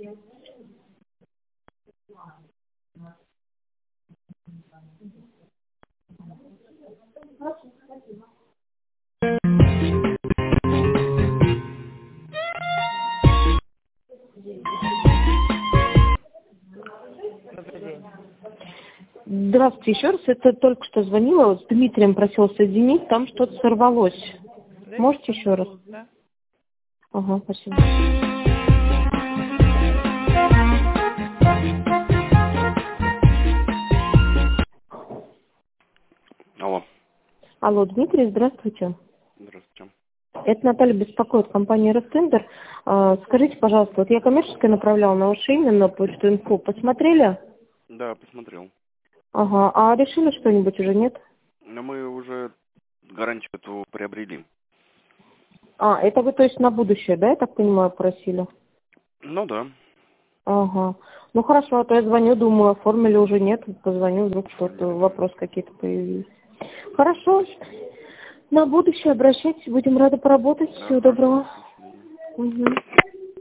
Добрый день. Здравствуйте еще раз. Это только что звонила. С Дмитрием просил соединить. Там что-то сорвалось. Да? Можете еще раз? Да. Ага, спасибо. Алло. Алло, Дмитрий, здравствуйте. Здравствуйте. Это Наталья беспокоит, компания Ростендер. Скажите, пожалуйста, вот я коммерческое направляла на ваше имя, на почту инфо. Посмотрели? Да, посмотрел. Ага. А решили что-нибудь уже, нет? Но мы уже гарантию эту приобрели. Это вы, то есть, на будущее, да, я так понимаю, просили? Ну да. Ага. Ну хорошо, а то я звоню, думаю, оформили уже, нет, позвоню, вдруг что-то, Оформили, да. вопрос какие-то появились. Хорошо, на будущее обращайтесь, будем рады поработать. Да, Всего хорошо. доброго. До свидания. Угу.